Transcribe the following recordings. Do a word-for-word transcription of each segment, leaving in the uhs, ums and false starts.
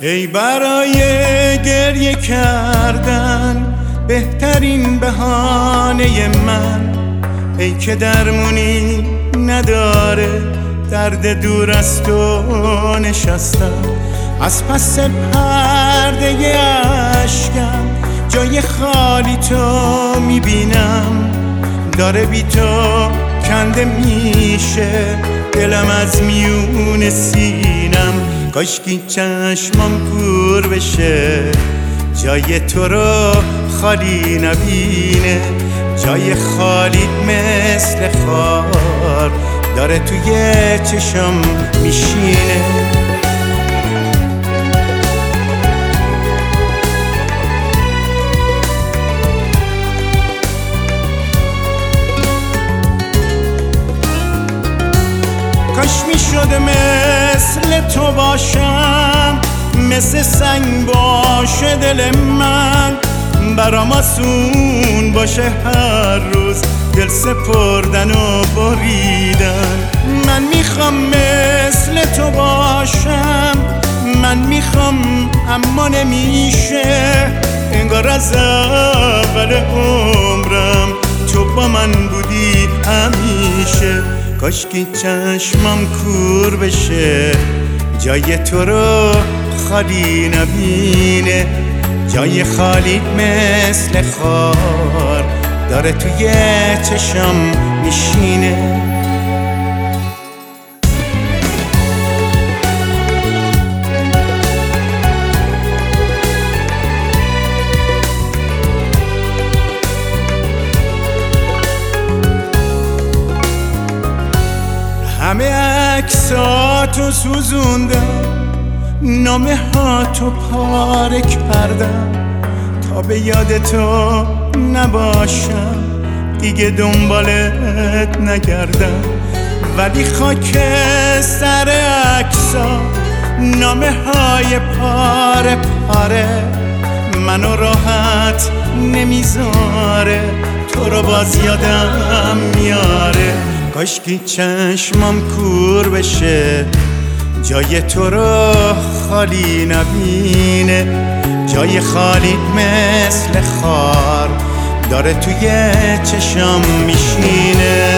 ای برای گریه کردن بهترین بهانه من، ای که درمونی نداره درد دور از تو نشستم. از پس پرده اشکم جای خالی تو میبینم، داره بی تو کنده میشه دلم از میون سینم. کاشکی چشمم کور بشه جای تو رو خالی نبینه، جای خالیت مثل خار داره توی چشم میشینه. کاش میشد مثل تو باشم، مثل سنگ باشه دل من، برام آسون باشه هر روز دل سپردن و بریدن. من میخوام مثل تو باشم، من میخوام اما نمیشه، انگار از اول عمرم تو با من بودی همیشه. کاشکی چشمم کور بشه جای تو رو خالی نبینه، جای خالیت مثل خار داره توی چشم میشینه. همه عکساتو سوزوندم، نامه ها تو پاره کردم، تا به یاد تو نباشم دیگه دنبالت نگردم. ولی خاک سر عکسا نامه های پاره پاره منو راحت نمیذاره، تو رو باز یادم میاره. کاشکی چشمم کور بشه جای تو رو خالی نبینه، جای خالیت مثل خار داره توی چشم میشینه.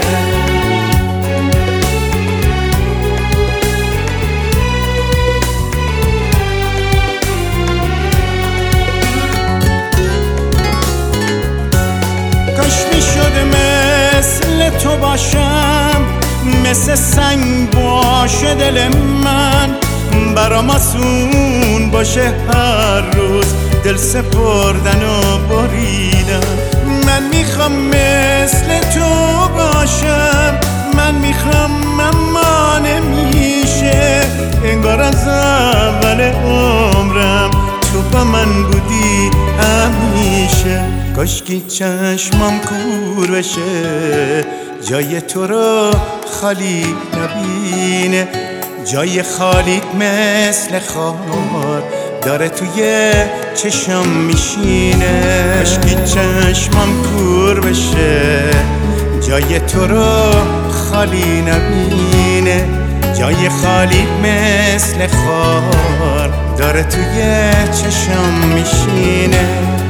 کاش میشد مثل تو باشم، مثل سنگ باشه دل من، برام آسون باشه هر روز دل سپردن و بریدن. من میخوام مثل تو باشم، من میخوام اما نمیشه، انگار از اول عمرم تو با من بودی همیشه. کاشکی چشمم کور بشه جای تو رو خالی نبینه، جای خالیت مثل خار داره توی چشم میشینه. کاشکی چشمم کور بشه جای تو رو خالی نبینه، جای خالیت مثل خار داره توی چشم میشینه.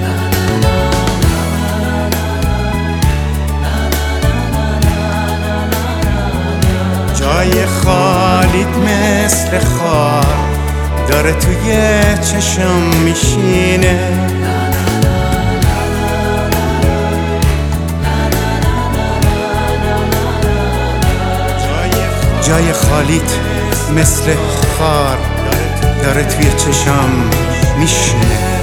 جای خالیت مثل خار داره توی چشم میشینه. جای خالیت مثل خار داره توی چشم میشینه.